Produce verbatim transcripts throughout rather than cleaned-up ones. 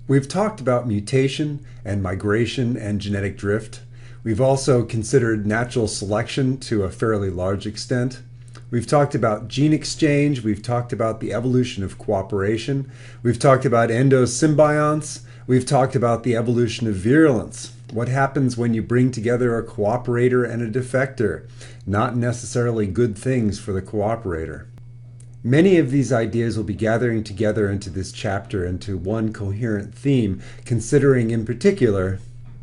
We've talked about mutation and migration and genetic drift. We've also considered natural selection to a fairly large extent. We've talked about gene exchange. We've talked about the evolution of cooperation. We've talked about endosymbionts. We've talked about the evolution of virulence. What happens when you bring together a cooperator and a defector? Not necessarily good things for the cooperator. Many of these ideas will be gathering together into this chapter into one coherent theme, considering in particular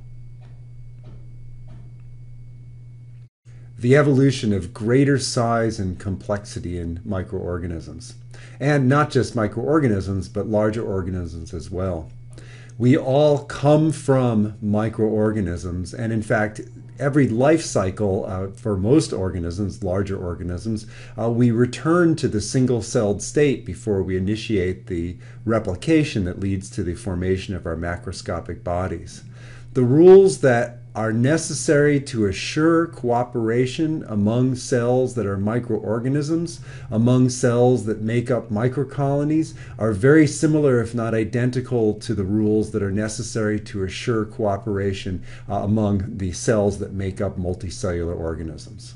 the evolution of greater size and complexity in microorganisms. And not just microorganisms, but larger organisms as well. We all come from microorganisms, and in fact, every life cycle uh, for most organisms, larger organisms, uh, we return to the single-celled state before we initiate the replication that leads to the formation of our macroscopic bodies. The rules that are necessary to assure cooperation among cells that are microorganisms, among cells that make up microcolonies, are very similar, if not identical, to the rules that are necessary to assure cooperation uh, among the cells that make up multicellular organisms.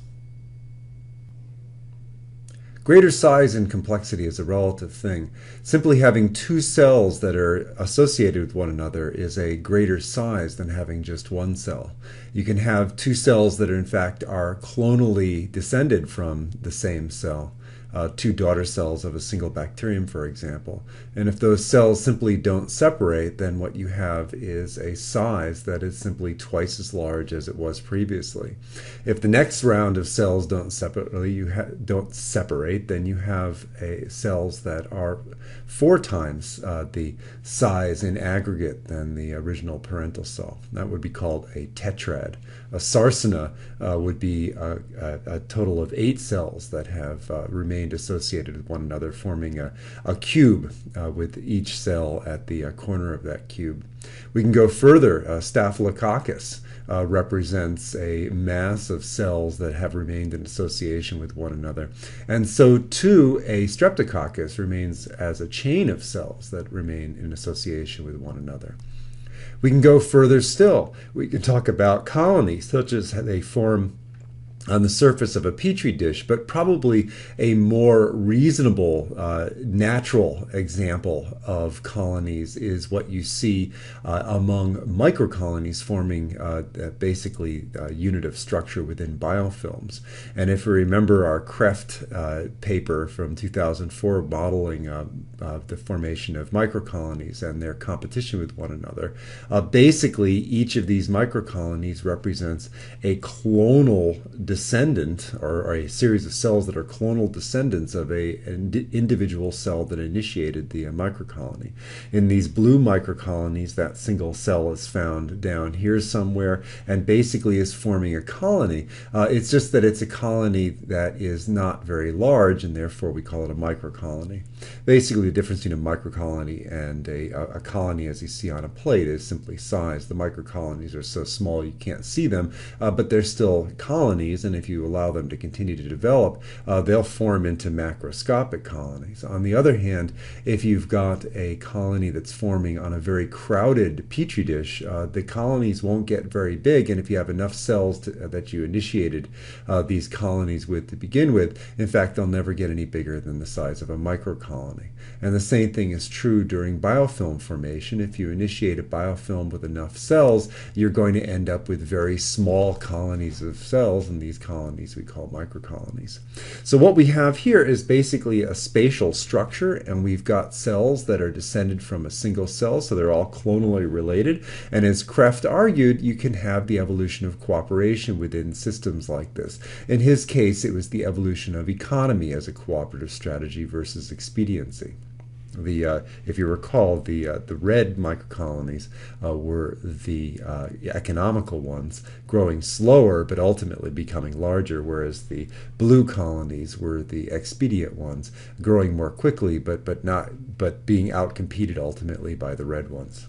Greater size and complexity is a relative thing. Simply having two cells that are associated with one another is a greater size than having just one cell. You can have two cells that are, in fact are clonally descended from the same cell. Uh, two daughter cells of a single bacterium, for example. And if those cells simply don't separate, then what you have is a size that is simply twice as large as it was previously. If the next round of cells don't separately, you ha don't separate, then you have a, cells that are four times uh, the size in aggregate than the original parental cell. That would be called a tetrad. A sarcina uh, would be a, a, a total of eight cells that have uh, remained associated with one another, forming a, a cube uh, with each cell at the uh, corner of that cube. We can go further. Uh, Staphylococcus uh, represents a mass of cells that have remained in association with one another. And so too, a Streptococcus remains as a chain of cells that remain in association with one another. We can go further still. We can talk about colonies, such as they form on the surface of a petri dish, but probably a more reasonable, uh, natural example of colonies is what you see uh, among microcolonies forming uh, basically a unit of structure within biofilms. And if we remember our Kreft uh, paper from two thousand four modeling uh, uh, the formation of microcolonies and their competition with one another, uh, basically each of these microcolonies represents a clonal descendant, or, or a series of cells that are clonal descendants of a, an individual cell that initiated the uh, microcolony. In these blue microcolonies, that single cell is found down here somewhere and basically is forming a colony. Uh, it's just that it's a colony that is not very large, and therefore we call it a microcolony. Basically, the difference between a microcolony and a, a colony, as you see on a plate, is simply size. The microcolonies are so small you can't see them, uh, but they're still colonies, and if you allow them to continue to develop, uh, they'll form into macroscopic colonies. On the other hand, if you've got a colony that's forming on a very crowded petri dish, uh, the colonies won't get very big, and if you have enough cells to, uh, that you initiated uh, these colonies with to begin with, in fact, they'll never get any bigger than the size of a microcolony. And the same thing is true during biofilm formation. If you initiate a biofilm with enough cells, you're going to end up with very small colonies of cells, and these colonies we call microcolonies. So what we have here is basically a spatial structure, and we've got cells that are descended from a single cell, so they're all clonally related. And as Kreft argued, you can have the evolution of cooperation within systems like this. In his case, it was the evolution of economy as a cooperative strategy versus expediency. The, uh, if you recall, the, uh, the red microcolonies uh, were the uh, economical ones, growing slower but ultimately becoming larger, whereas the blue colonies were the expedient ones, growing more quickly but, but, not, but being outcompeted ultimately by the red ones.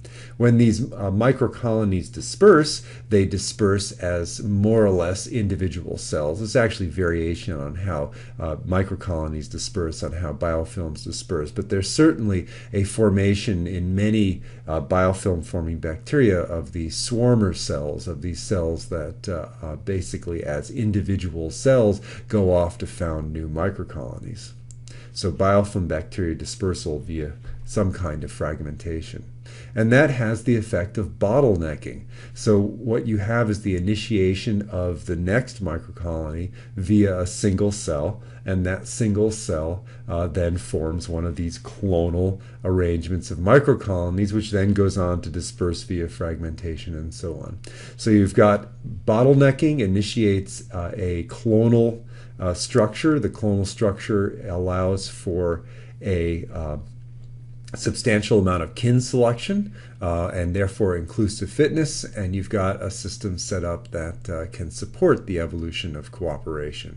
When these uh, microcolonies disperse, they disperse as more or less individual cells. There's actually variation on how uh, microcolonies disperse, on how biofilms disperse, but there's certainly a formation in many uh, biofilm-forming bacteria of the swarmer cells, of these cells that uh, uh, basically as individual cells go off to found new microcolonies. So biofilm bacteria dispersal via some kind of fragmentation. And that has the effect of bottlenecking. So what you have is the initiation of the next microcolony via a single cell, and that single cell uh, then forms one of these clonal arrangements of microcolonies, which then goes on to disperse via fragmentation and so on. So you've got bottlenecking initiates uh, a clonal uh, structure. The clonal structure allows for a uh, substantial amount of kin selection uh, and therefore inclusive fitness, and you've got a system set up that uh, can support the evolution of cooperation.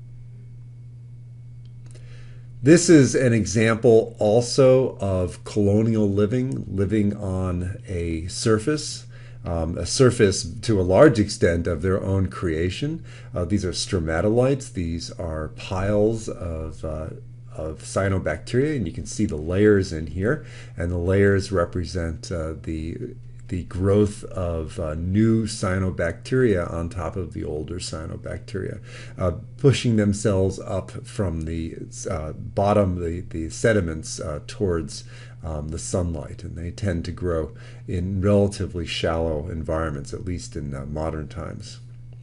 This is an example also of colonial living, living on a surface. Um, a surface to a large extent of their own creation. Uh, these are stromatolites. These are piles of uh, of cyanobacteria, and you can see the layers in here, and the layers represent uh, the the growth of uh, new cyanobacteria on top of the older cyanobacteria, uh, pushing themselves up from the uh, bottom, the, the sediments uh, towards um, the sunlight, and they tend to grow in relatively shallow environments, at least in uh, modern times.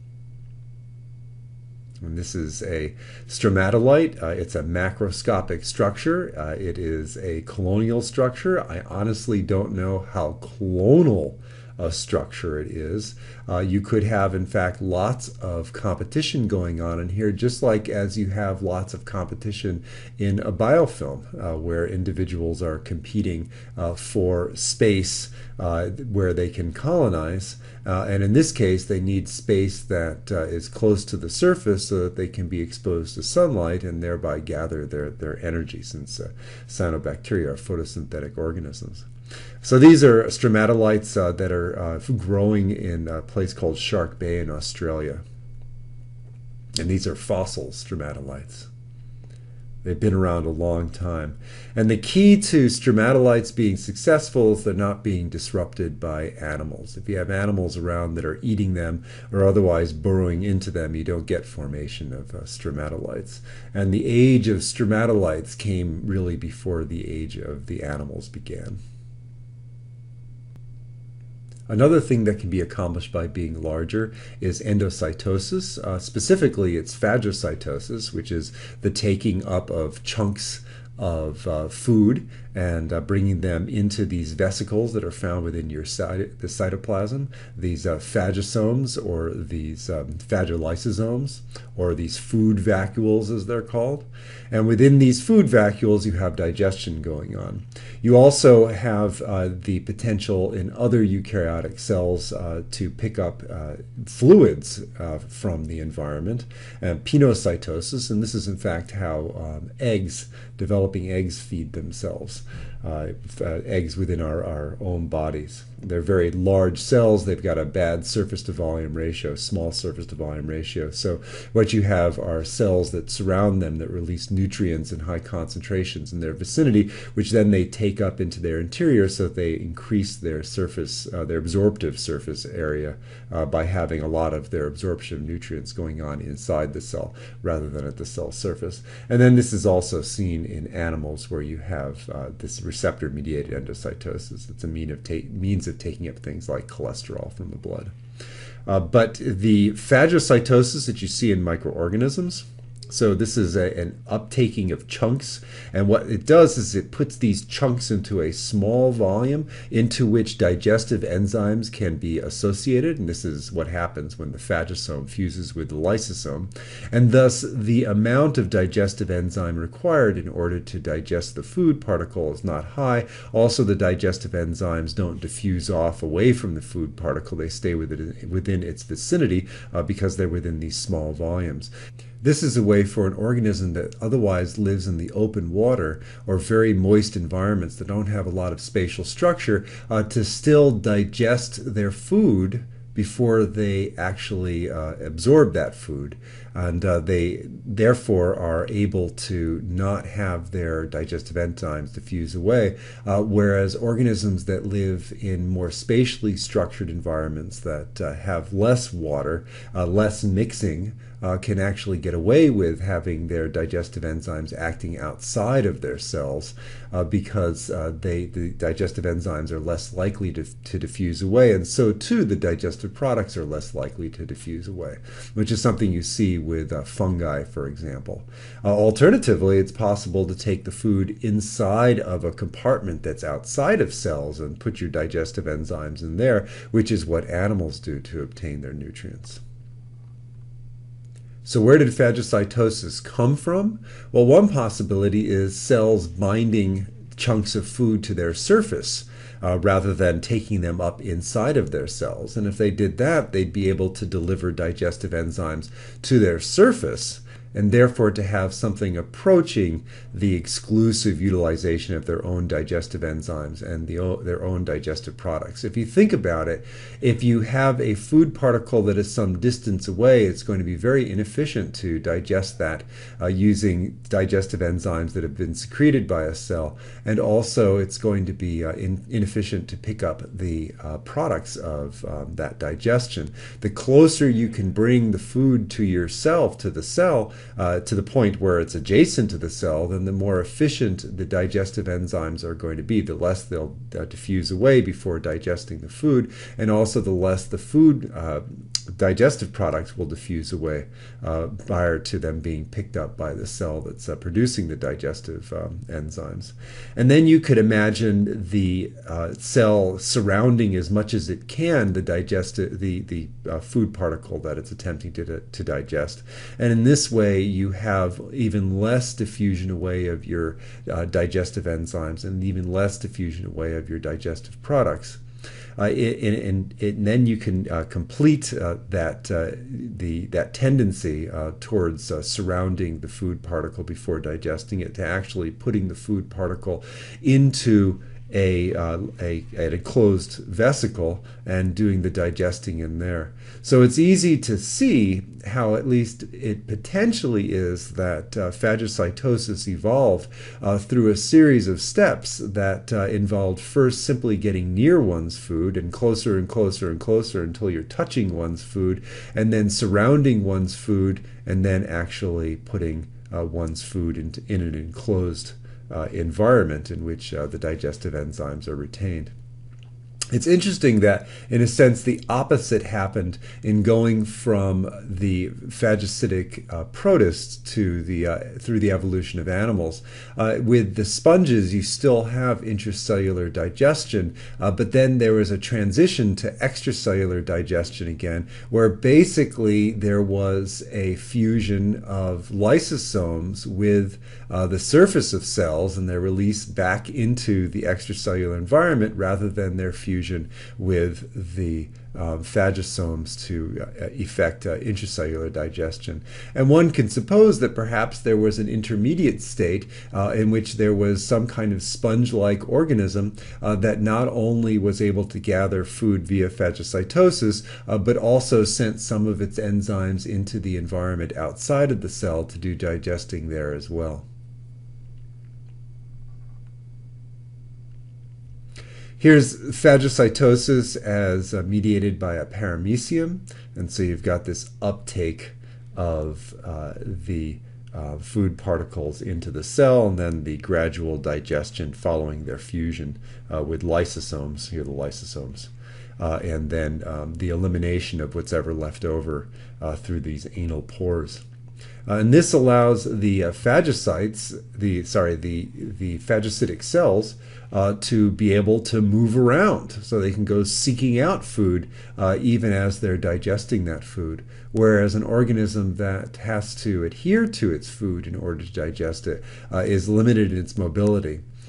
And this is a stromatolite. Uh, it's a macroscopic structure. Uh, it is a colonial structure. I honestly don't know how clonal a structure it is. Uh, you could have, in fact, lots of competition going on in here, just like as you have lots of competition in a biofilm, uh, where individuals are competing uh, for space uh, where they can colonize. Uh, and in this case, they need space that uh, is close to the surface so that they can be exposed to sunlight and thereby gather their, their energy, since uh, cyanobacteria are photosynthetic organisms. So these are stromatolites uh, that are uh, growing in a place called Shark Bay in Australia. And these are fossil stromatolites. They've been around a long time. And the key to stromatolites being successful is they're not being disrupted by animals. If you have animals around that are eating them or otherwise burrowing into them, you don't get formation of uh, stromatolites. And the age of stromatolites came really before the age of the animals began. Another thing that can be accomplished by being larger is endocytosis. Uh, specifically, it's phagocytosis, which is the taking up of chunks of uh, food and uh, bringing them into these vesicles that are found within your cyto the cytoplasm, these uh, phagosomes, or these um, phagolysosomes, or these food vacuoles as they're called. And within these food vacuoles you have digestion going on. You also have uh, the potential in other eukaryotic cells uh, to pick up uh, fluids uh, from the environment, and pinocytosis, and this is in fact how um, eggs, developing eggs, feed themselves. Uh, uh, eggs within our, our own bodies. They're very large cells. They've got a bad surface to volume ratio, small surface to volume ratio. So what you have are cells that surround them that release nutrients in high concentrations in their vicinity, which then they take up into their interior so that they increase their surface, uh, their absorptive surface area uh, by having a lot of their absorption of nutrients going on inside the cell rather than at the cell surface. And then this is also seen in animals where you have uh, this receptor-mediated endocytosis. It's a mean of means of taking up things like cholesterol from the blood. Uh, but the phagocytosis that you see in microorganisms, so this is a, an uptaking of chunks, and what it does is it puts these chunks into a small volume into which digestive enzymes can be associated, and this is what happens when the phagosome fuses with the lysosome, and thus the amount of digestive enzyme required in order to digest the food particle is not high. Also, the digestive enzymes don't diffuse off away from the food particle. They stay within, within its vicinity uh, because they're within these small volumes. This is a way for an organism that otherwise lives in the open water or very moist environments that don't have a lot of spatial structure uh, to still digest their food before they actually uh, absorb that food. And uh, they therefore are able to not have their digestive enzymes diffuse away, uh, whereas organisms that live in more spatially structured environments that uh, have less water, uh, less mixing, Uh, can actually get away with having their digestive enzymes acting outside of their cells uh, because uh, they the digestive enzymes are less likely to, to diffuse away, and so too the digestive products are less likely to diffuse away, which is something you see with uh, fungi, for example. Uh, alternatively, it's possible to take the food inside of a compartment that's outside of cells and put your digestive enzymes in there, which is what animals do to obtain their nutrients. So where did phagocytosis come from? Well, one possibility is cells binding chunks of food to their surface uh, rather than taking them up inside of their cells. And if they did that, they'd be able to deliver digestive enzymes to their surface, and therefore to have something approaching the exclusive utilization of their own digestive enzymes and the, their own digestive products. If you think about it, if you have a food particle that is some distance away, it's going to be very inefficient to digest that uh, using digestive enzymes that have been secreted by a cell, and also it's going to be uh, in, inefficient to pick up the uh, products of um, that digestion. The closer you can bring the food to yourself, to the cell, Uh, to the point where it's adjacent to the cell, then the more efficient the digestive enzymes are going to be, the less they'll uh, diffuse away before digesting the food, and also the less the food uh, digestive products will diffuse away uh, prior to them being picked up by the cell that's uh, producing the digestive um, enzymes. And then you could imagine the uh, cell surrounding as much as it can the digestive, the, the uh, food particle that it's attempting to, to digest. And in this way, you have even less diffusion away of your uh, digestive enzymes and even less diffusion away of your digestive products. Uh, and, and, and then you can uh, complete uh, that uh, the that tendency uh, towards uh, surrounding the food particle before digesting it to actually putting the food particle into a, uh, a an enclosed vesicle and doing the digesting in there. So it's easy to see how at least it potentially is that uh, phagocytosis evolved uh, through a series of steps that uh, involved first simply getting near one's food and closer and closer and closer until you're touching one's food, and then surrounding one's food, and then actually putting uh, one's food into, in an enclosed Uh, environment in which uh, the digestive enzymes are retained. It's interesting that, in a sense, the opposite happened in going from the phagocytic uh, protists to the uh, through the evolution of animals. Uh, with the sponges, you still have intracellular digestion, uh, but then there was a transition to extracellular digestion again, where basically there was a fusion of lysosomes with uh, the surface of cells, and they're released back into the extracellular environment rather than their fusion with the um, phagosomes to uh, effect uh, intracellular digestion. And one can suppose that perhaps there was an intermediate state uh, in which there was some kind of sponge-like organism uh, that not only was able to gather food via phagocytosis, uh, but also sent some of its enzymes into the environment outside of the cell to do digesting there as well. Here's phagocytosis as uh, mediated by a paramecium, and so you've got this uptake of uh, the uh, food particles into the cell, and then the gradual digestion following their fusion uh, with lysosomes. Here are the lysosomes. Uh, and then um, the elimination of what's ever left over uh, through these anal pores. Uh, and this allows the uh, phagocytes, the sorry, the the phagocytic cells, uh, to be able to move around, so they can go seeking out food uh, even as they're digesting that food. Whereas an organism that has to adhere to its food in order to digest it uh, is limited in its mobility.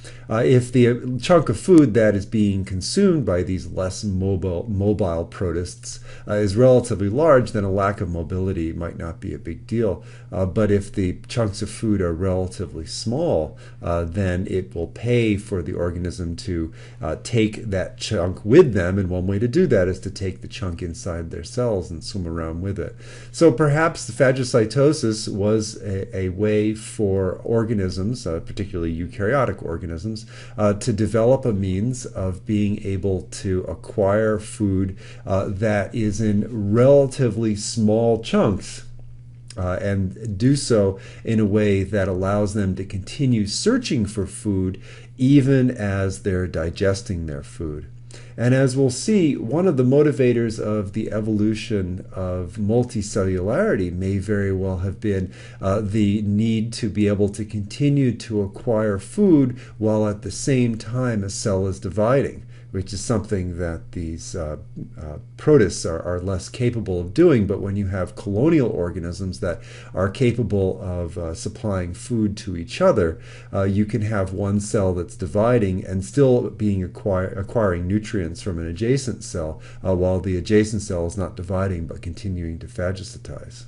Uh, if the chunk of food that is being consumed by these less mobile, mobile protists uh, is relatively large, then a lack of mobility might not be a big deal. Uh, but if the chunks of food are relatively small, uh, then it will pay for the organism to uh, take that chunk with them, and one way to do that is to take the chunk inside their cells and swim around with it. So perhaps the phagocytosis was a, a way for organisms, uh, particularly eukaryotic organisms, uh, to develop a means of being able to acquire food uh, that is in relatively small chunks. Uh, and do so in a way that allows them to continue searching for food even as they're digesting their food. And as we'll see, one of the motivators of the evolution of multicellularity may very well have been uh, the need to be able to continue to acquire food while at the same time a cell is dividing, which is something that these uh, uh, protists are, are less capable of doing. But when you have colonial organisms that are capable of uh, supplying food to each other, uh, you can have one cell that's dividing and still being acquire, acquiring nutrients from an adjacent cell, uh, while the adjacent cell is not dividing but continuing to phagocytize.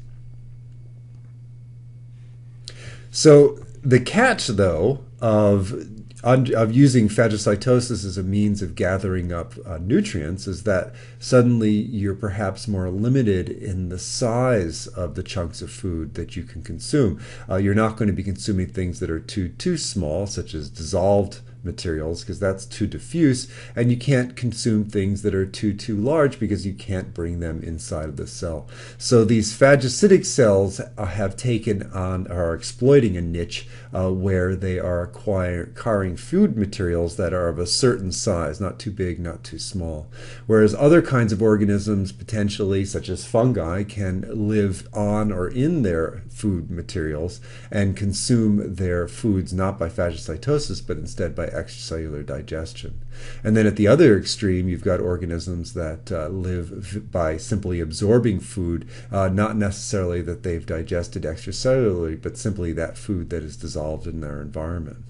So the catch, though, of of using phagocytosis as a means of gathering up uh, nutrients is that suddenly you're perhaps more limited in the size of the chunks of food that you can consume. Uh, you're not going to be consuming things that are too too small, such as dissolved materials, because that's too diffuse, and you can't consume things that are too too large because you can't bring them inside of the cell. So these phagocytic cells uh, have taken on, are exploiting a niche uh, where they are acquiring food materials that are of a certain size, not too big, not too small. Whereas other kinds of organisms, potentially such as fungi, can live on or in their food materials and consume their foods not by phagocytosis but instead by extracellular digestion. And then at the other extreme, you've got organisms that uh, live by simply absorbing food, uh, not necessarily that they've digested extracellularly, but simply that food that is dissolved in their environment.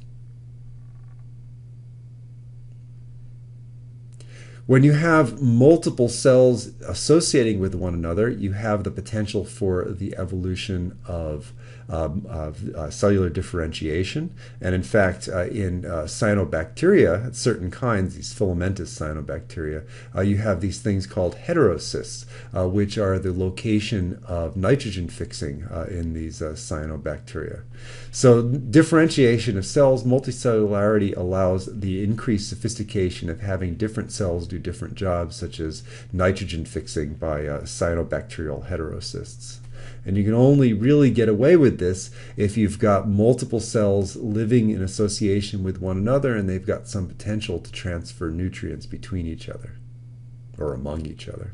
When you have multiple cells associating with one another, you have the potential for the evolution of, um, of uh, cellular differentiation. And in fact, uh, in uh, cyanobacteria, certain kinds, these filamentous cyanobacteria, uh, you have these things called heterocysts, uh, which are the location of nitrogen fixing uh, in these uh, cyanobacteria. So differentiation of cells, multicellularity allows the increased sophistication of having different cells do different jobs, such as nitrogen fixing by uh, cyanobacterial heterocysts. And you can only really get away with this if you've got multiple cells living in association with one another and they've got some potential to transfer nutrients between each other or among each other.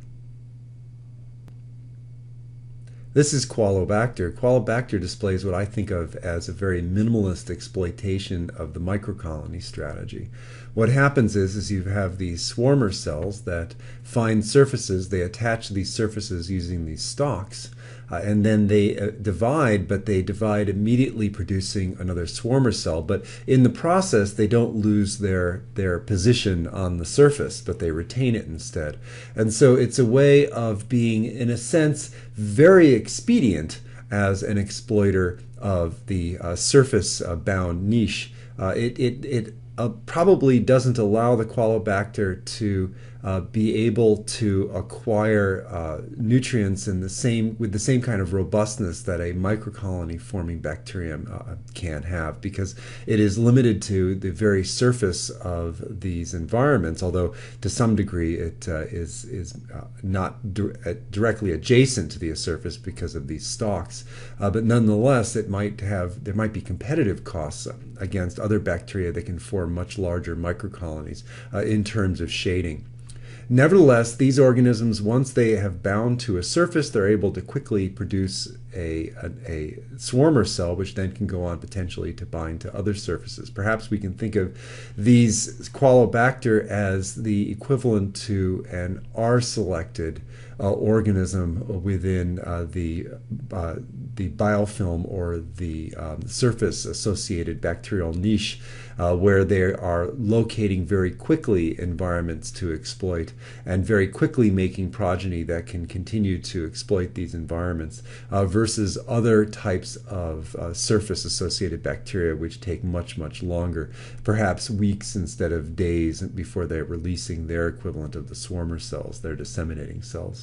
This is Qualobacter. Qualobacter displays what I think of as a very minimalist exploitation of the microcolony strategy. What happens is, is you have these swarmer cells that find surfaces, they attach these surfaces using these stalks, uh, and then they uh, divide, but they divide immediately producing another swarmer cell. But in the process, they don't lose their, their position on the surface, but they retain it instead. And so it's a way of being, in a sense, very expedient as an exploiter of the uh, surface-bound uh, niche. Uh, it it, it uh, probably doesn't allow the Qualobacter to uh, be able to acquire uh, nutrients in the same with the same kind of robustness that a microcolony forming bacterium uh, can have, because it is limited to the very surface of these environments, although to some degree it uh, is is uh, not di directly adjacent to the surface because of these stalks, uh, but nonetheless it might have there might be competitive costs against other bacteria that can form much larger microcolonies uh, in terms of shading. Nevertheless, these organisms, once they have bound to a surface, they're able to quickly produce a, a, a swarmer cell, which then can go on potentially to bind to other surfaces. Perhaps we can think of these Qualobacter as the equivalent to an R-selected uh, organism within uh, the uh, the biofilm or the um, surface-associated bacterial niche, uh, where they are locating very quickly environments to exploit and very quickly making progeny that can continue to exploit these environments, uh, versus other types of uh, surface-associated bacteria which take much, much longer, perhaps weeks instead of days before they're releasing their equivalent of the swarmer cells, their disseminating cells.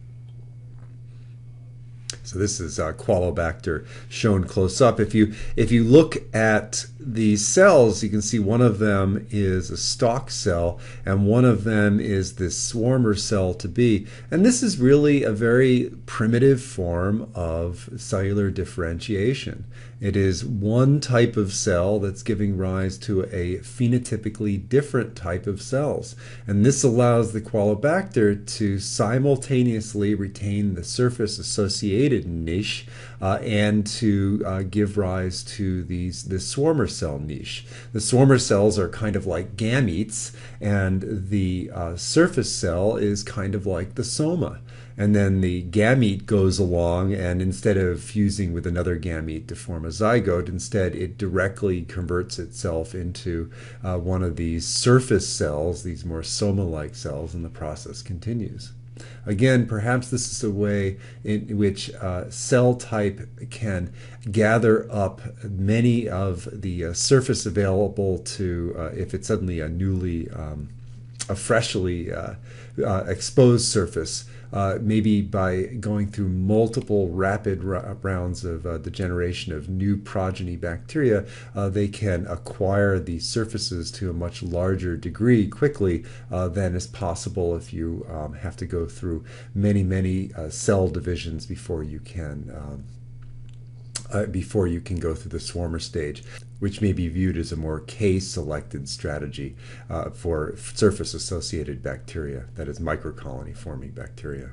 So this is uh, Qualobacter shown close up. If you if you look at the cells, you can see one of them is a stalk cell and one of them is this swarmer cell to be. And this is really a very primitive form of cellular differentiation. It is one type of cell that's giving rise to a phenotypically different type of cells. And this allows the Qualobacter to simultaneously retain the surface associated niche uh, and to uh, give rise to these this swarmer cell niche. The swarmer cells are kind of like gametes, and the uh, surface cell is kind of like the soma. And then the gamete goes along, and instead of fusing with another gamete to form a zygote, instead it directly converts itself into uh, one of these surface cells, these more soma-like cells, and the process continues. Again, perhaps this is a way in which uh, cell type can gather up many of the uh, surface available to, uh, if it's suddenly a newly, um, a freshly uh, uh, exposed surface, Uh, maybe by going through multiple rapid rounds of uh, the generation of new progeny bacteria, uh, they can acquire these surfaces to a much larger degree quickly uh, than is possible if you um, have to go through many, many uh, cell divisions before you can um, uh, before you can go through the swarmer stage, which may be viewed as a more K-selected strategy uh, for surface-associated bacteria, that is microcolony-forming bacteria.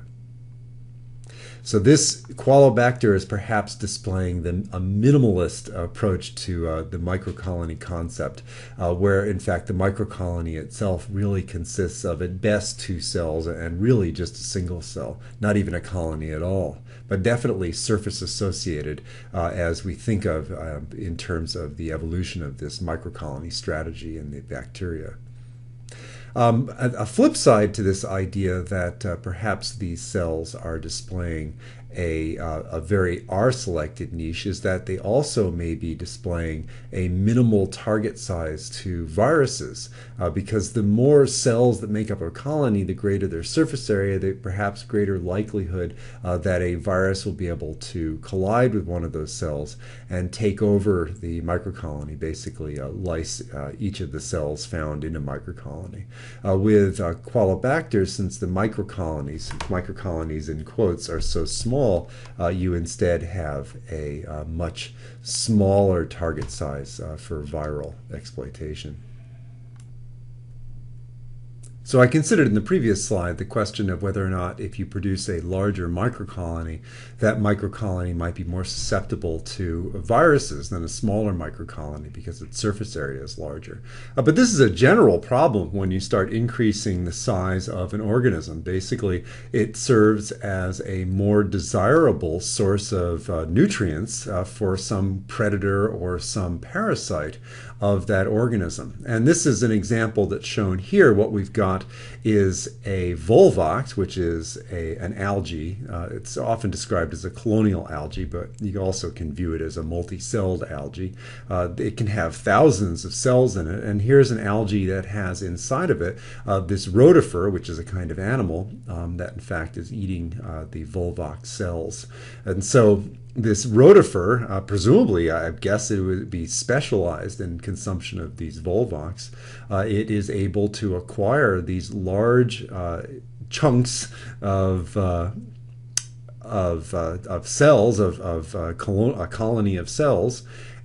So this Qualobacter is perhaps displaying the, a minimalist approach to uh, the microcolony concept, uh, where in fact the microcolony itself really consists of at best two cells and really just a single cell, not even a colony at all, but definitely surface associated uh, as we think of uh, in terms of the evolution of this microcolony strategy in the bacteria. Um, a, a flip side to this idea that uh, perhaps these cells are displaying a, uh, a very R-selected niche is that they also may be displaying a minimal target size to viruses, uh, because the more cells that make up a colony, the greater their surface area, the perhaps greater likelihood uh, that a virus will be able to collide with one of those cells and take over the microcolony, basically uh, lyse uh, each of the cells found in a microcolony. Uh, with uh, Qualobacter, since the microcolonies, microcolonies in quotes, are so small, Uh, you instead have a uh, much smaller target size uh, for viral exploitation. So I considered in the previous slide the question of whether or not if you produce a larger microcolony, that microcolony might be more susceptible to viruses than a smaller microcolony because its surface area is larger. Uh, but this is a general problem when you start increasing the size of an organism. Basically, it serves as a more desirable source of uh, nutrients uh, for some predator or some parasite of that organism. And this is an example that's shown here. What we've got is a volvox, which is a, an algae. Uh, it's often described as a colonial algae, but you also can view it as a multi-celled algae. Uh, it can have thousands of cells in it, and here's an algae that has inside of it uh, this rotifer, which is a kind of animal um, that in fact is eating uh, the volvox cells. And so this rotifer, uh, presumably, I guess it would be specialized in consumption of these volvox. Uh, it is able to acquire these large uh, chunks of uh, of, uh, of cells, of, of uh, colo a colony of cells,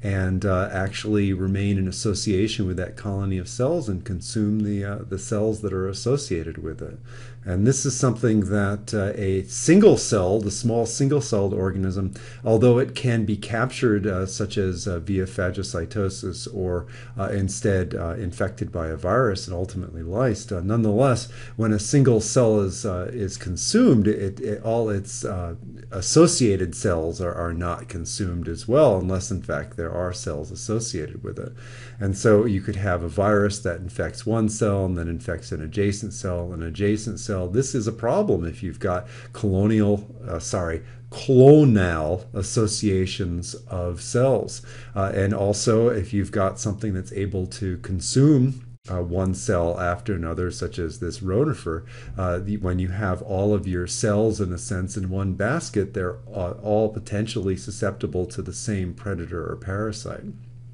and uh, actually remain in association with that colony of cells and consume the uh, the cells that are associated with it. And this is something that uh, a single cell, the small single-celled organism, although it can be captured, uh, such as uh, via phagocytosis or uh, instead uh, infected by a virus and ultimately lysed, uh, nonetheless, when a single cell is uh, is consumed, it, it, all its uh, associated cells are, are not consumed as well, unless in fact there are cells associated with it. And so you could have a virus that infects one cell and then infects an adjacent cell, an adjacent cell. This is a problem if you've got colonial, uh, sorry, clonal associations of cells. Uh, and also if you've got something that's able to consume Uh, one cell after another, such as this rotifer, uh, the, when you have all of your cells, in a sense, in one basket, they're uh, all potentially susceptible to the same predator or parasite.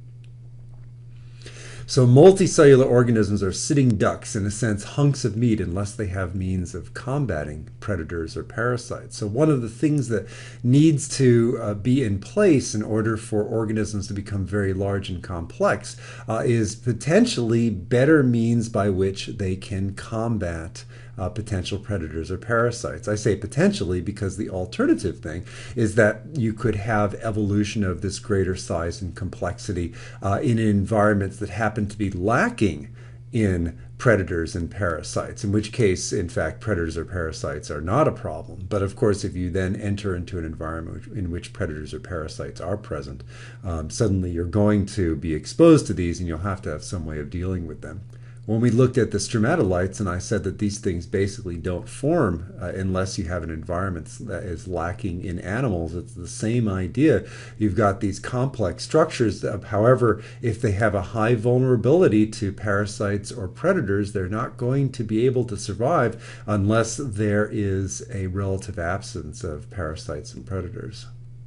So multicellular organisms are sitting ducks, in a sense, hunks of meat, unless they have means of combating predators or parasites. So one of the things that needs to uh, be in place in order for organisms to become very large and complex uh, is potentially better means by which they can combat Uh, potential predators or parasites. I say potentially because the alternative thing is that you could have evolution of this greater size and complexity uh, in environments that happen to be lacking in predators and parasites, in which case, in fact, predators or parasites are not a problem. But of course, if you then enter into an environment in which predators or parasites are present, um, suddenly you're going to be exposed to these and you'll have to have some way of dealing with them. When we looked at the stromatolites, and I said that these things basically don't form uh, unless you have an environment that is lacking in animals, it's the same idea. You've got these complex structures. That, however, if they have a high vulnerability to parasites or predators, they're not going to be able to survive unless there is a relative absence of parasites and predators.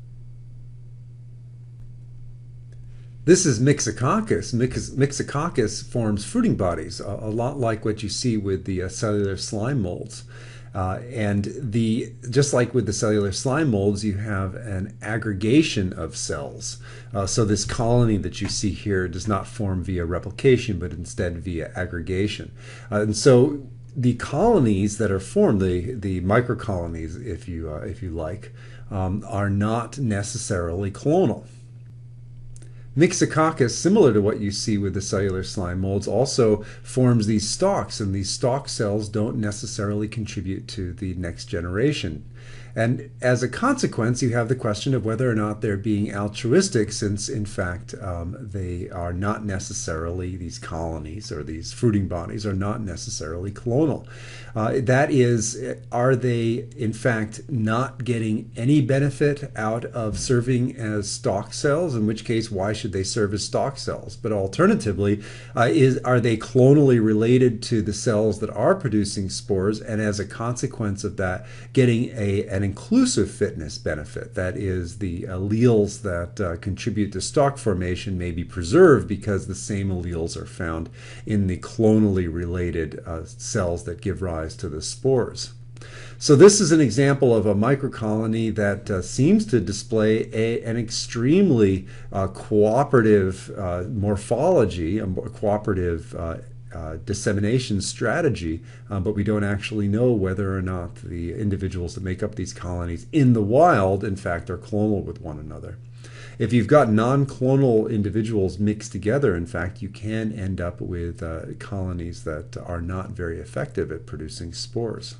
This is Myxococcus. Myxococcus forms fruiting bodies, a, a lot like what you see with the uh, cellular slime molds. Uh, and the just like with the cellular slime molds, you have an aggregation of cells. Uh, so this colony that you see here does not form via replication, but instead via aggregation. Uh, and so the colonies that are formed, the the microcolonies, if you uh, if you like, um, are not necessarily clonal. Myxococcus, similar to what you see with the cellular slime molds, also forms these stalks, and these stalk cells don't necessarily contribute to the next generation. And as a consequence, you have the question of whether or not they're being altruistic, since in fact um, they are not necessarily, these colonies or these fruiting bodies are not necessarily clonal. Uh, that is, are they in fact not getting any benefit out of serving as stalk cells, in which case why should they serve as stalk cells? But alternatively, uh, is are they clonally related to the cells that are producing spores, and as a consequence of that getting a, an inclusive fitness benefit? That is, the alleles that uh, contribute to stalk formation may be preserved because the same alleles are found in the clonally related uh, cells that give rise to the spores. So this is an example of a microcolony that uh, seems to display a, an extremely uh, cooperative uh, morphology, a cooperative uh, Uh, dissemination strategy, uh, but we don't actually know whether or not the individuals that make up these colonies in the wild, in fact, are clonal with one another. If you've got non-clonal individuals mixed together, in fact, you can end up with uh, colonies that are not very effective at producing spores.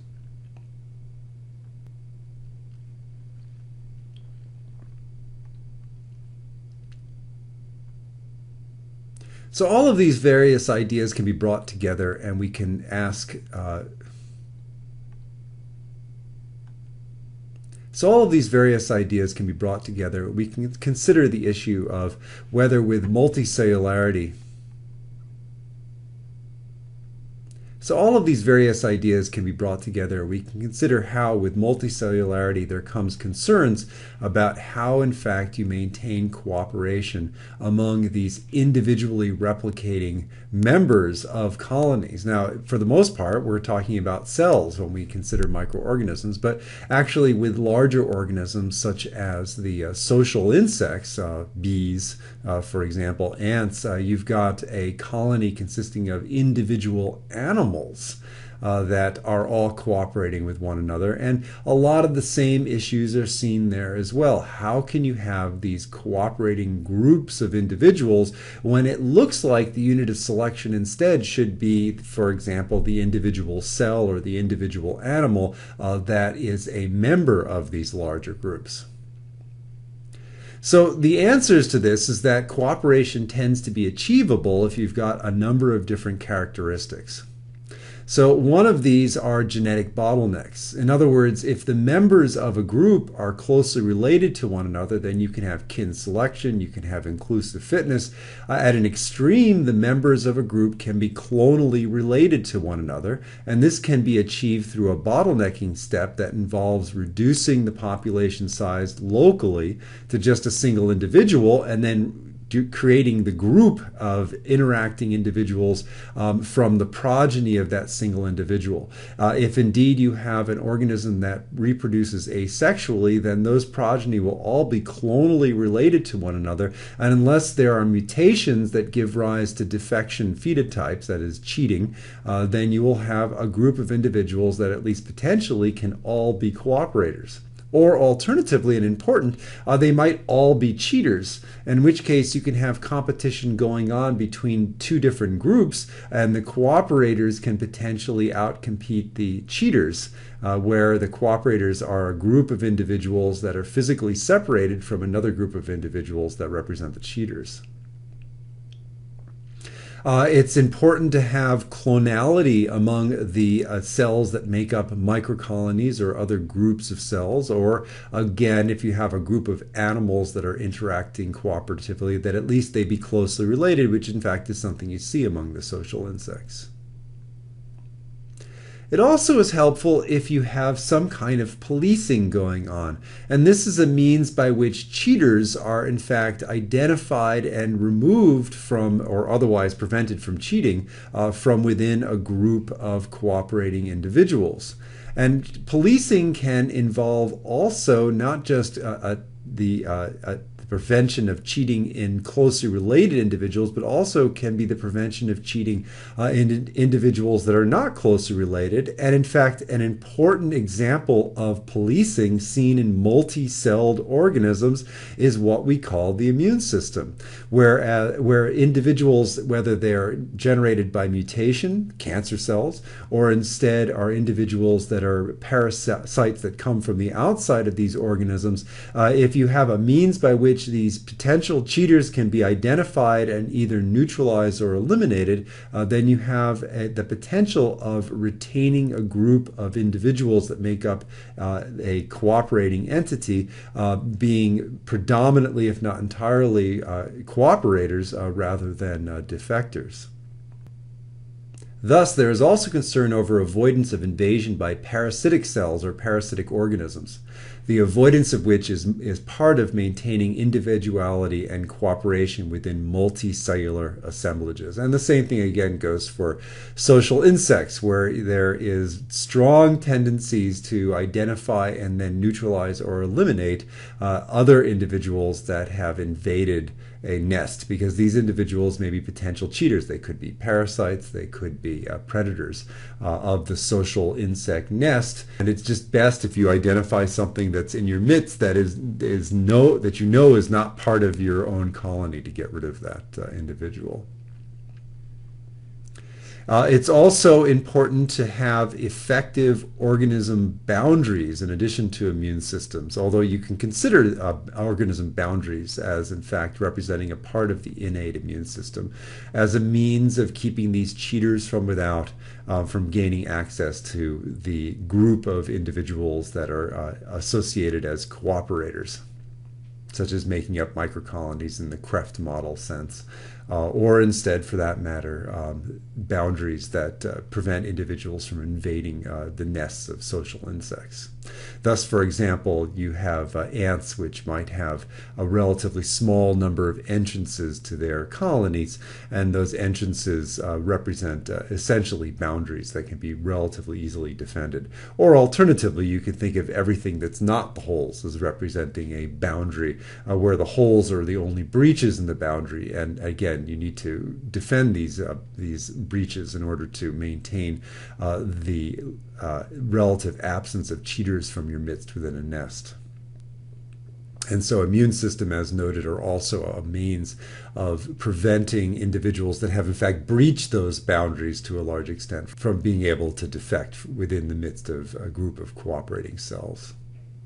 So all of these various ideas can be brought together, and we can ask, uh, so all of these various ideas can be brought together. We can consider the issue of whether with multicellularity, So all of these various ideas can be brought together. We can consider how with multicellularity there comes concerns about how in fact you maintain cooperation among these individually replicating members of colonies. Now, for the most part, we're talking about cells when we consider microorganisms, but actually with larger organisms such as the uh, social insects, uh, bees, uh, for example, ants, uh, you've got a colony consisting of individual animals Uh, that are all cooperating with one another. And a lot of the same issues are seen there as well. How can you have these cooperating groups of individuals when it looks like the unit of selection instead should be, for example, the individual cell or the individual animal uh, that is a member of these larger groups? So the answers to this is that cooperation tends to be achievable if you've got a number of different characteristics. So one of these are genetic bottlenecks. In other words, if the members of a group are closely related to one another, then you can have kin selection, you can have inclusive fitness. Uh, at an extreme, the members of a group can be clonally related to one another, and this can be achieved through a bottlenecking step that involves reducing the population size locally to just a single individual, and then creating the group of interacting individuals um, from the progeny of that single individual. Uh, if indeed you have an organism that reproduces asexually, then those progeny will all be clonally related to one another, and unless there are mutations that give rise to defection phenotypes, that is cheating, uh, then you will have a group of individuals that at least potentially can all be cooperators. Or alternatively, and important, uh, they might all be cheaters, in which case you can have competition going on between two different groups, and the cooperators can potentially outcompete the cheaters, uh, where the cooperators are a group of individuals that are physically separated from another group of individuals that represent the cheaters. Uh, it's important to have clonality among the uh, cells that make up microcolonies or other groups of cells, or again, if you have a group of animals that are interacting cooperatively, that at least they be closely related, which in fact is something you see among the social insects. It also is helpful if you have some kind of policing going on, and this is a means by which cheaters are in fact identified and removed from, or otherwise prevented from cheating, uh, from within a group of cooperating individuals. And policing can involve also not just uh, uh, the uh, uh, prevention of cheating in closely related individuals, but also can be the prevention of cheating uh, in individuals that are not closely related. And in fact, an important example of policing seen in multi-celled organisms is what we call the immune system, where, uh, where individuals, whether they're generated by mutation, cancer cells, or instead are individuals that are parasites that come from the outside of these organisms, uh, if you have a means by which these potential cheaters can be identified and either neutralized or eliminated, uh, then you have a, the potential of retaining a group of individuals that make up uh, a cooperating entity, uh, being predominantly, if not entirely, uh, cooperators uh, rather than uh, defectors. Thus, there is also concern over avoidance of invasion by parasitic cells or parasitic organisms, the avoidance of which is, is part of maintaining individuality and cooperation within multicellular assemblages. And the same thing again goes for social insects, where there is strong tendencies to identify and then neutralize or eliminate uh, other individuals that have invaded a nest, because these individuals may be potential cheaters. They could be parasites, they could be uh, predators uh, of the social insect nest, and it's just best if you identify something that's in your midst that is is no that you know is not part of your own colony to get rid of that uh, individual. Uh, it's also important to have effective organism boundaries in addition to immune systems, although you can consider uh, organism boundaries as in fact representing a part of the innate immune system as a means of keeping these cheaters from without uh, from gaining access to the group of individuals that are uh, associated as cooperators, such as making up microcolonies in the Krefft model sense. uh, or instead, for that matter, um, boundaries that uh, prevent individuals from invading uh, the nests of social insects. Thus, for example, you have uh, ants which might have a relatively small number of entrances to their colonies, and those entrances uh, represent uh, essentially boundaries that can be relatively easily defended. Or alternatively, you can think of everything that's not the holes as representing a boundary uh, where the holes are the only breaches in the boundary, and again, you need to defend these uh, these breaches in order to maintain uh, the uh, relative absence of cheaters from your midst within a nest. And so immune system, as noted, are also a means of preventing individuals that have in fact breached those boundaries to a large extent from being able to defect within the midst of a group of cooperating cells.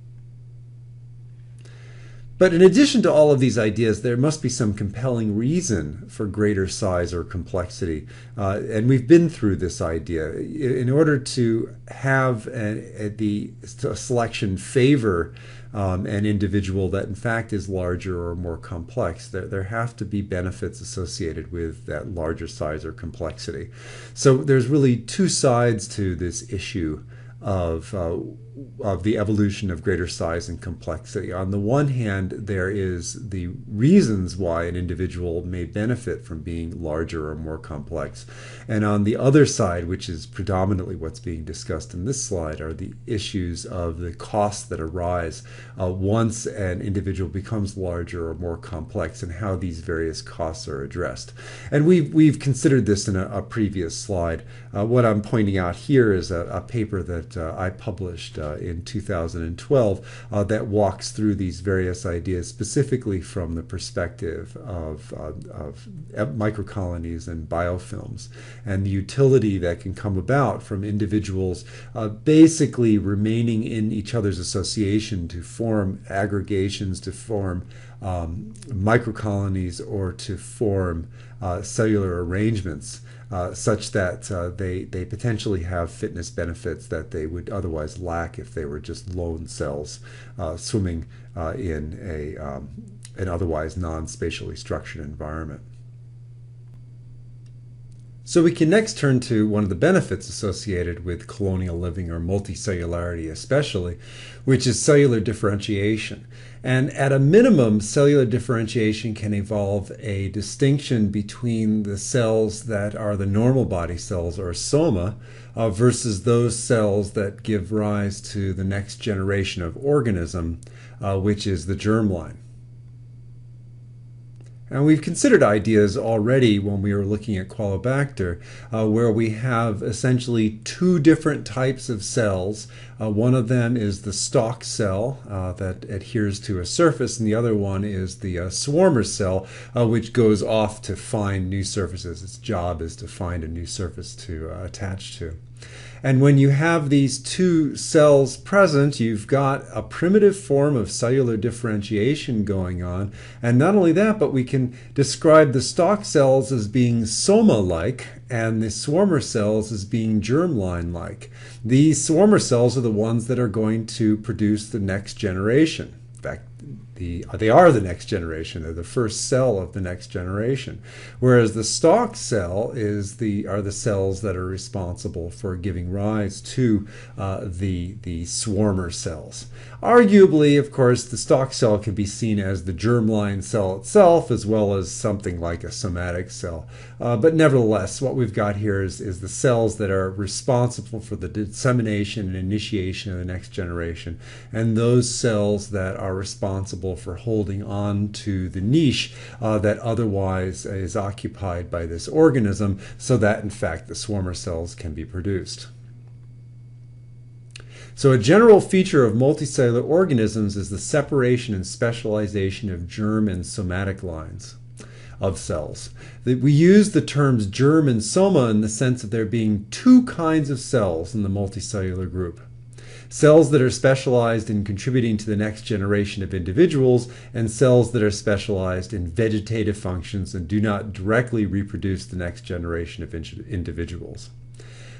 But in addition to all of these ideas, there must be some compelling reason for greater size or complexity. Uh, and we've been through this idea. In order to have a, a, the a selection favor um, an individual that in fact is larger or more complex, there, there have to be benefits associated with that larger size or complexity. So there's really two sides to this issue of uh, of the evolution of greater size and complexity. On the one hand, there is the reasons why an individual may benefit from being larger or more complex. And on the other side, which is predominantly what's being discussed in this slide, are the issues of the costs that arise uh, once an individual becomes larger or more complex, and how these various costs are addressed. And we've, we've considered this in a, a previous slide. Uh, what I'm pointing out here is a, a paper that uh, I published uh, in two thousand twelve uh, that walks through these various ideas specifically from the perspective of, uh, of microcolonies and biofilms, and the utility that can come about from individuals uh, basically remaining in each other's association to form aggregations, to form um, microcolonies, or to form uh, cellular arrangements Uh, such that uh, they, they potentially have fitness benefits that they would otherwise lack if they were just lone cells uh, swimming uh, in a, um, an otherwise non-spatially structured environment. So we can next turn to one of the benefits associated with colonial living, or multicellularity especially, which is cellular differentiation. And at a minimum, cellular differentiation can evolve a distinction between the cells that are the normal body cells, or soma, uh, versus those cells that give rise to the next generation of organism, uh, which is the germline. And we've considered ideas already when we were looking at Qualibacter, uh, where we have essentially two different types of cells. Uh, one of them is the stalk cell uh, that adheres to a surface, and the other one is the uh, swarmer cell, uh, which goes off to find new surfaces. Its job is to find a new surface to uh, attach to. And when you have these two cells present, you've got a primitive form of cellular differentiation going on. And not only that, but we can describe the stalk cells as being soma-like and the swarmer cells as being germline-like. These swarmer cells are the ones that are going to produce the next generation. In fact, The, they are the next generation. They're the first cell of the next generation. Whereas the stalk cell is the are the cells that are responsible for giving rise to uh, the, the swarmer cells. Arguably, of course, the stalk cell can be seen as the germline cell itself, as well as something like a somatic cell. Uh, but nevertheless, what we've got here is, is the cells that are responsible for the dissemination and initiation of the next generation, and those cells that are responsible for holding on to the niche uh, that otherwise is occupied by this organism, so that in fact the swarmer cells can be produced. So a general feature of multicellular organisms is the separation and specialization of germ and somatic lines of cells. We use the terms germ and soma in the sense of there being two kinds of cells in the multicellular group. Cells that are specialized in contributing to the next generation of individuals, and cells that are specialized in vegetative functions and do not directly reproduce the next generation of individuals.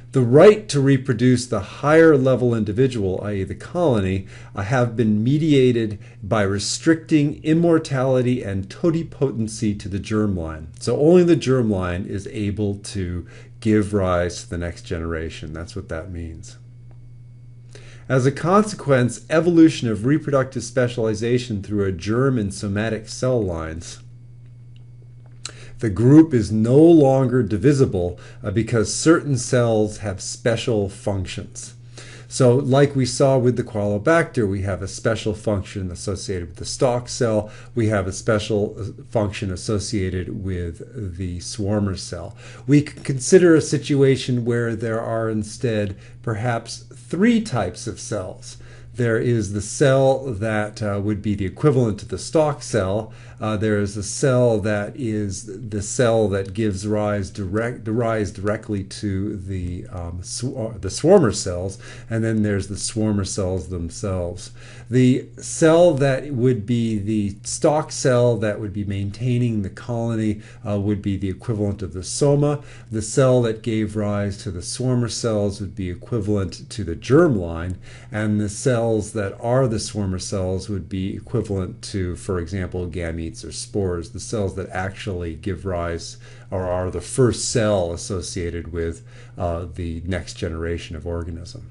The right to reproduce the higher level individual, that is the colony, uh, have been mediated by restricting immortality and totipotency to the germline. So only the germline is able to give rise to the next generation. That's what that means. As a consequence, evolution of reproductive specialization through a germ and somatic cell lines, the group is no longer divisible uh, because certain cells have special functions. So like we saw with the Qualobacter, we have a special function associated with the stalk cell. We have a special function associated with the swarmer cell. We can consider a situation where there are instead perhaps three types of cells. There is the cell that uh, would be the equivalent to the stalk cell. Uh, there is a cell that is the cell that gives rise direct rise directly to the um, sw the swarmer cells, and then there's the swarmer cells themselves. The cell that would be the stalk cell that would be maintaining the colony uh, would be the equivalent of the soma. The cell that gave rise to the swarmer cells would be equivalent to the germline, and the cells that are the swarmer cells would be equivalent to, for example, gametes or spores, the cells that actually give rise or are the first cell associated with uh, the next generation of organism.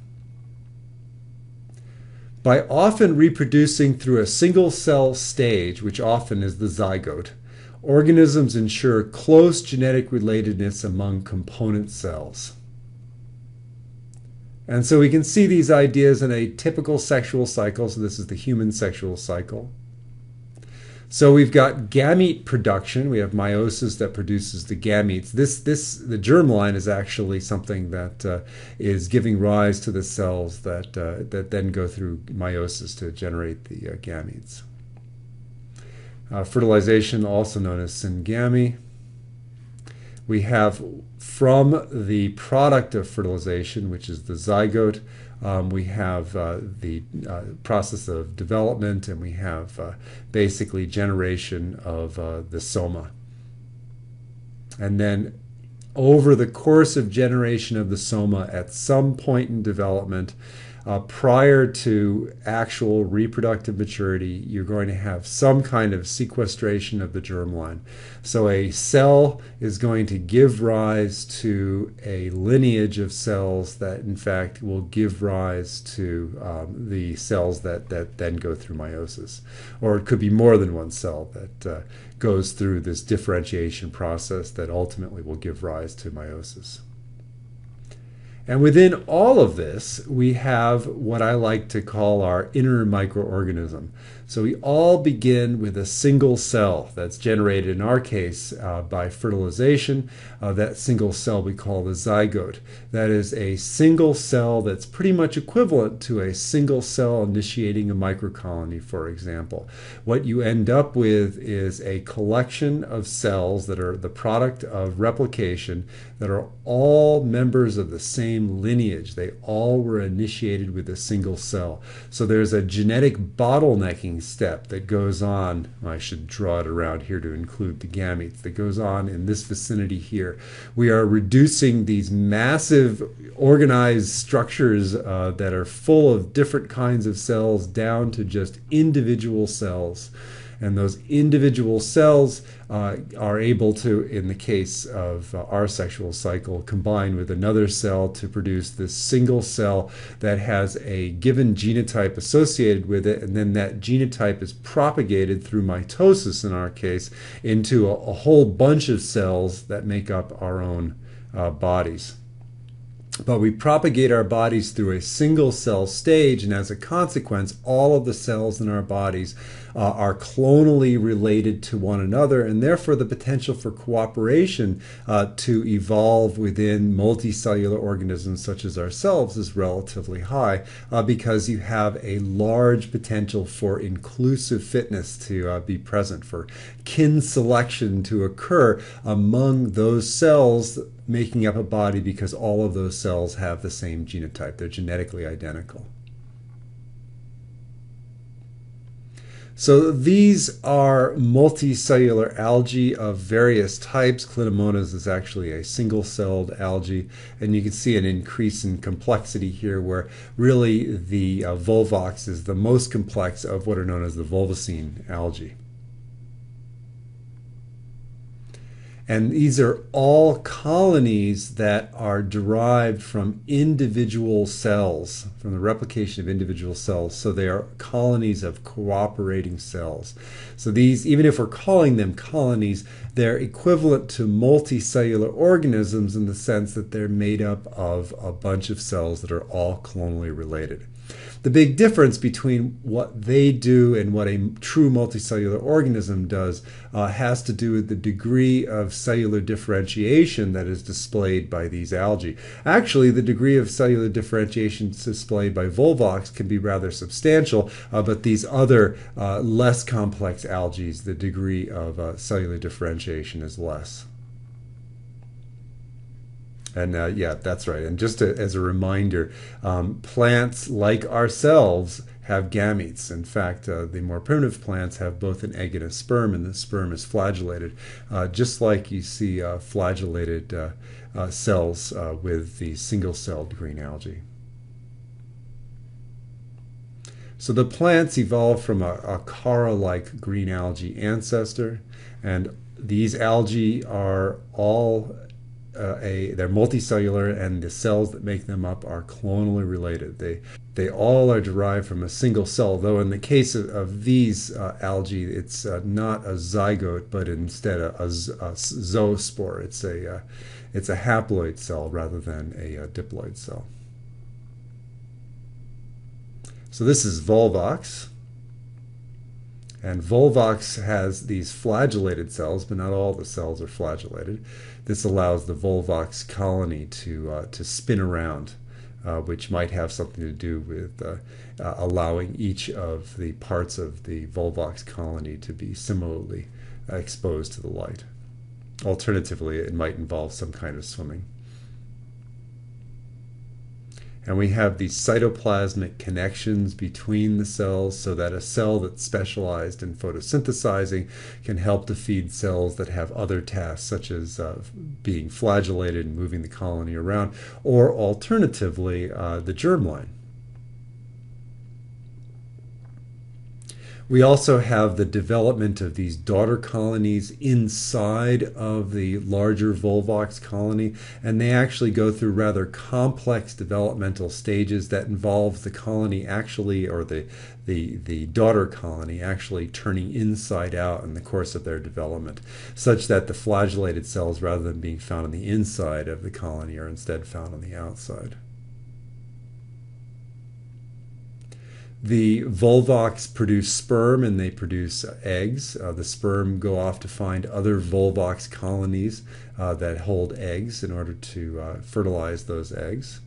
By often reproducing through a single cell stage, which often is the zygote, organisms ensure close genetic relatedness among component cells. And so we can see these ideas in a typical sexual cycle. So this is the human sexual cycle. So we've got gamete production. We have meiosis that produces the gametes. This, this, the germline is actually something that uh, is giving rise to the cells that uh, that then go through meiosis to generate the uh, gametes. Uh, fertilization, also known as syngamy. We have from the product of fertilization, which is the zygote, um, we have uh, the uh, process of development, and we have uh, basically generation of uh, the soma. And then over the course of generation of the soma, at some point in development, Uh, prior to actual reproductive maturity, you're going to have some kind of sequestration of the germline. So a cell is going to give rise to a lineage of cells that in fact will give rise to um, the cells that, that then go through meiosis. Or it could be more than one cell that uh, goes through this differentiation process that ultimately will give rise to meiosis. And within all of this, we have what I like to call our inner microorganism. So we all begin with a single cell that's generated, in our case, uh, by fertilization. Uh, that single cell we call the zygote. That is a single cell that's pretty much equivalent to a single cell initiating a microcolony, for example. What you end up with is a collection of cells that are the product of replication that are all members of the same lineage. They all were initiated with a single cell. So there's a genetic bottlenecking step that goes on. I should draw it around here to include the gametes, that goes on in this vicinity here. We are reducing these massive organized structures uh, that are full of different kinds of cells down to just individual cells. And those individual cells uh, are able to, in the case of uh, our sexual cycle, combine with another cell to produce this single cell that has a given genotype associated with it, and then that genotype is propagated through mitosis, in our case, into a, a whole bunch of cells that make up our own uh, bodies. But we propagate our bodies through a single cell stage, and as a consequence, all of the cells in our bodies uh, are clonally related to one another, and therefore the potential for cooperation uh, to evolve within multicellular organisms such as ourselves is relatively high uh, because you have a large potential for inclusive fitness to uh, be present, for kin selection to occur among those cells making up a body, because all of those cells have the same genotype. They're genetically identical. So these are multicellular algae of various types. Clitomonas is actually a single-celled algae, and you can see an increase in complexity here where really the uh, Volvox is the most complex of what are known as the Volvocene algae. And these are all colonies that are derived from individual cells, from the replication of individual cells. So they are colonies of cooperating cells. So these, even if we're calling them colonies, they're equivalent to multicellular organisms in the sense that they're made up of a bunch of cells that are all clonally related. The big difference between what they do and what a true multicellular organism does uh, has to do with the degree of cellular differentiation that is displayed by these algae. Actually, the degree of cellular differentiation displayed by Volvox can be rather substantial, uh, but these other uh, less complex algae, the degree of uh, cellular differentiation is less. And uh, yeah, that's right. And just to, as a reminder, um, plants like ourselves have gametes. In fact, uh, the more primitive plants have both an egg and a sperm, and the sperm is flagellated, uh, just like you see uh, flagellated uh, uh, cells uh, with the single-celled green algae. So the plants evolved from a, a chara-like green algae ancestor, and these algae are all Uh, a, they're multicellular, and the cells that make them up are clonally related. They they all are derived from a single cell, though in the case of, of these uh, algae, it's uh, not a zygote, but instead a, a, a zoospore. It's a uh, it's a haploid cell rather than a, a diploid cell. So this is Volvox. And Volvox has these flagellated cells, but not all the cells are flagellated. This allows the Volvox colony to uh, to spin around, uh, which might have something to do with uh, uh, allowing each of the parts of the Volvox colony to be similarly uh, exposed to the light. Alternatively, it might involve some kind of swimming. And we have these cytoplasmic connections between the cells so that a cell that's specialized in photosynthesizing can help to feed cells that have other tasks, such as uh, being flagellated and moving the colony around, or alternatively, uh, the germline. We also have the development of these daughter colonies inside of the larger Volvox colony, and they actually go through rather complex developmental stages that involve the colony actually, or the, the, the daughter colony actually turning inside out in the course of their development, such that the flagellated cells, rather than being found on the inside of the colony, are instead found on the outside. The Volvox produce sperm, and they produce uh, eggs. Uh, the sperm go off to find other Volvox colonies uh, that hold eggs in order to uh, fertilize those eggs.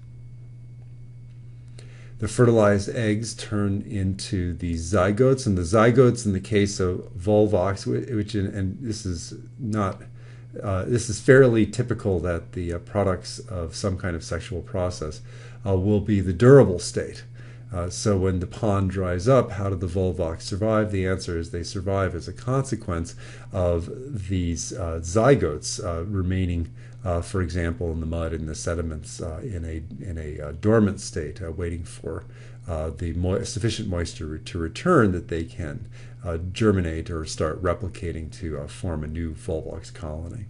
The fertilized eggs turn into the zygotes, and the zygotes in the case of Volvox, which in, and this is not uh, this is fairly typical that the uh, products of some kind of sexual process uh, will be the durable state. Uh, so when the pond dries up, how do the Volvox survive? The answer is they survive as a consequence of these uh, zygotes uh, remaining, uh, for example, in the mud and the sediments uh, in a in a uh, dormant state, uh, waiting for uh, the mo sufficient moisture to return that they can uh, germinate or start replicating to uh, form a new Volvox colony.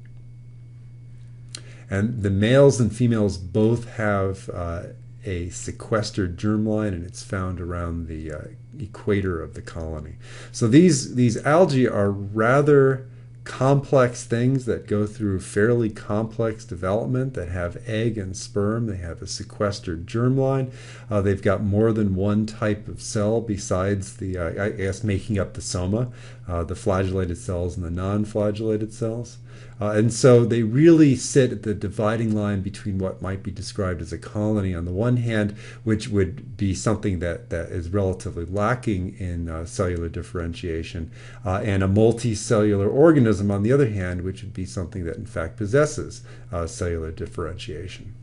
And the males and females both have uh, a sequestered germline, and it's found around the uh, equator of the colony. So these these algae are rather complex things that go through fairly complex development, that have egg and sperm. They have a sequestered germline. Uh, they've got more than one type of cell besides the, uh, I guess, making up the soma, uh, the flagellated cells and the non-flagellated cells. Uh, and so they really sit at the dividing line between what might be described as a colony on the one hand, which would be something that, that is relatively lacking in uh, cellular differentiation, uh, and a multicellular organism on the other hand, which would be something that in fact possesses uh, cellular differentiation.